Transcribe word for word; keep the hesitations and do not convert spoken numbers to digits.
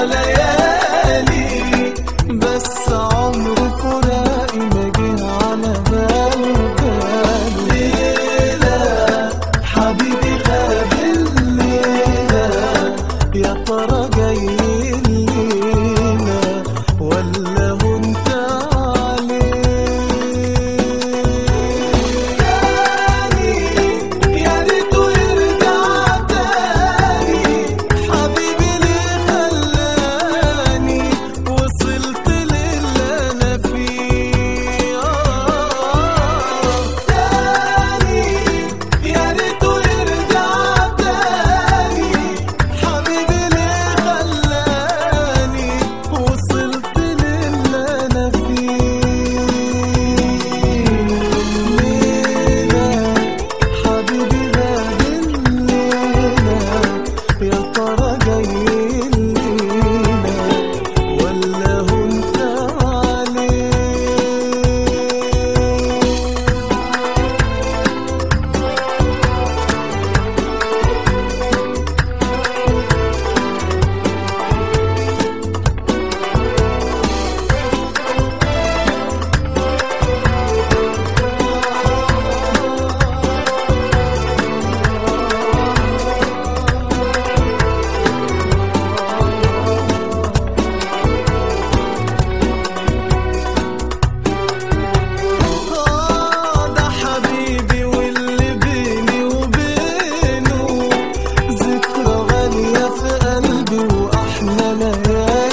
ليالي، بس عمر فراقي ما جه على باله. ليلة حبيبي غاب الليلة، يا ترى جاي الليلة ولا هنت عليه؟ تاني يا ريته يرجع تاني، حبيبي ليه خلاني وصلت للي انا فيه. تاني يا ريته يرجع تاني، حبيبي ليه خلاني وصلت للي انا فيه. ليلة حبيبي غاب الليلة، يا ترى جاي الليلة ولا هنت عليه؟ آه ده حبيبي واللي بيني وبينه ذكرى غالية في قلبي وأحلى ليالي.